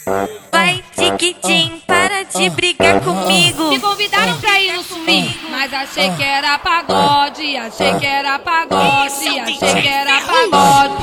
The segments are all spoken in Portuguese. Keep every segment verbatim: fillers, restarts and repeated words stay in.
Vai, tiquitim, para de brigar comigo. Me convidaram pra ir no swing, mas achei que era pagode. Achei que era pagode, achei que era pagode.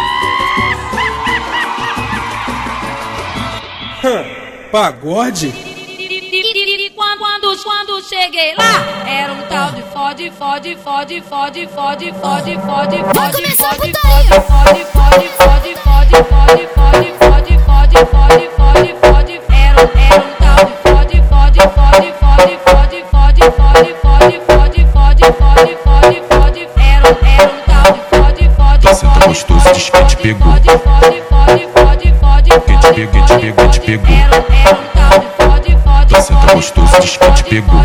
Pagode? E quando, quando, quando cheguei lá, era um tal de fode, fode, fode, fode, fode, fode, fode, Vai fode, começar a fode, putaria. fode, fode, fode, fode, fode, fode, fode, fode, fode, fode, fode, era era um tal de fode, fode, fode, fode, fode, fode, fode, fode, fode, fode, fode, fode, fode, era era um tal de fode, fode. Você tá gostoso, diz que te pegou. Fode, fode, fode, fode, fode, Quem te pegou, te pegou, te pegou. era era um tal de fode, fode. Você tá gostoso, diz que te pegou.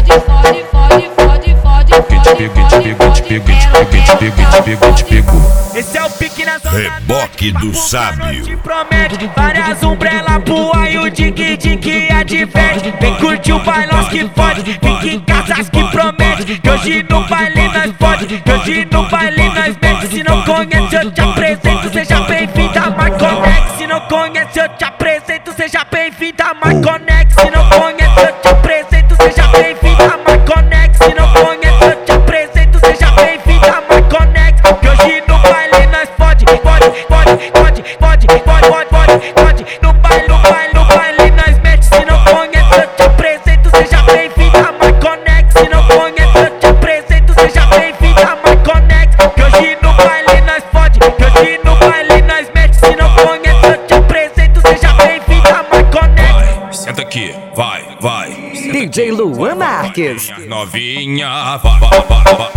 Quem te pegou, te pegou, te pegou, te pegou, te pegou, te pegou, te pegou. Esse é o pique na zona Reboque do sábio. te promete várias umbrelas pro aí o dig dig adverte. Vem curtir o bailão que fode, fique em casas que promete. Que hoje no baile nós pode, que hoje no baile nós mete. Se não conhece eu te apresento, seja bem-vinda a Marconex. Se não conhece eu te apresento, seja bem-vinda a Marconex. Se não conhece eu te apresento, seja bem-vinda a Marconex. Se não conhece eu te apresento, seja bem-vinda a Marconex. Que hoje no baile nós pode, pode, pode, pode, pode, pode, pode, pode, pode. No baile, no baile, no baile nós mete. Se não conhece eu te apresento, seja bem-vinda a Marconex. Se não conhece eu te apresento, seja bem-vinda a Marconex. Que hoje no baile nós pode, que hoje no baile nós mete. Se não conhece eu te apresento, seja bem-vinda a Marconex. Senta aqui, vai, vai. D J Luan Marques. Novinha, vai, vai, vai, vai, vai,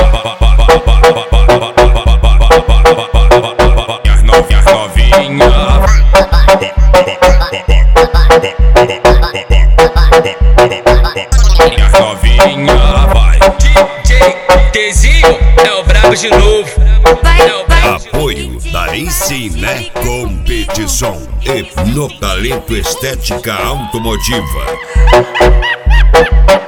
As novinhas, novinha. As novinha, vai. D J Tezinho é o brabo de novo. Vai, vai, Apoio da Ensine Competição e no Talento Estética Automotiva.